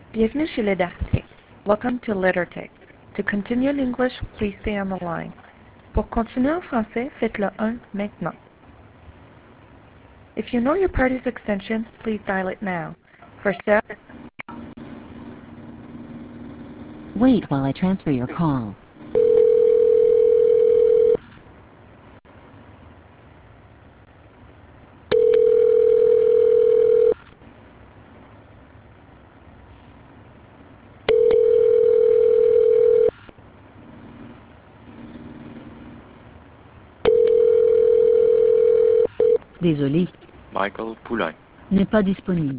Bienvenue chez Letterte. Welcome to Letterte. To continue in English, please stay on the line. Pour continuer en français, faites le 1 maintenant. If you know your party's extension, please dial it now. For sale, Wait while I transfer your call. Désolé, Michael Poulain. n'est pas disponible.